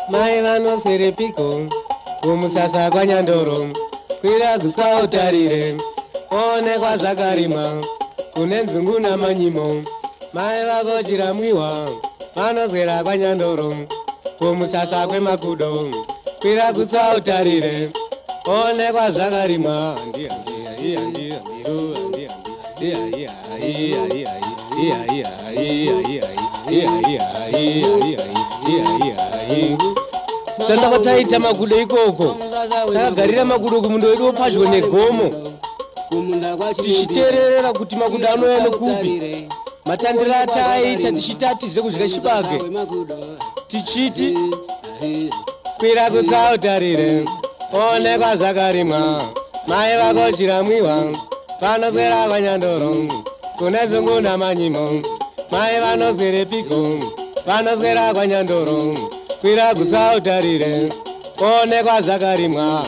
mai vanoswere piko kumusasa kwaNyandoro kwira gutswa utarire onekwa zvakarimwa kune nzungu namanyimo mai vako chiramwiwa vanoswera kwaNyandoro kumusasa kwemakudo kwira gutswa utarire onekwa zvakarimwa tandava taita makudo ikoko takagarira makudo kumundo wedu wopadyo negomo tichitererera kuti makudo anouya nekupi matandiro ataaita tichitatize kudya chibage tichiti kwira kutsva utarire onekwa zvakarimwa mai vako chiramwiwa vanoswera kwaNyandoro kune nzungu namanyimo mai vanoswere piko vanoswera kwaNyandoro kwira kutsva utarire onekwa zvakarimwa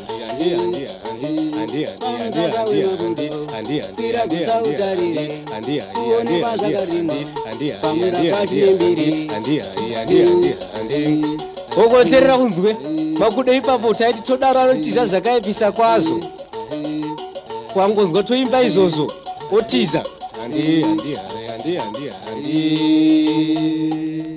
wokoterera kunzwe makudo ipapo taiti todaro anotiza zvakaipisa kwazvo kwangonzwa toimba izvozvo otiza handi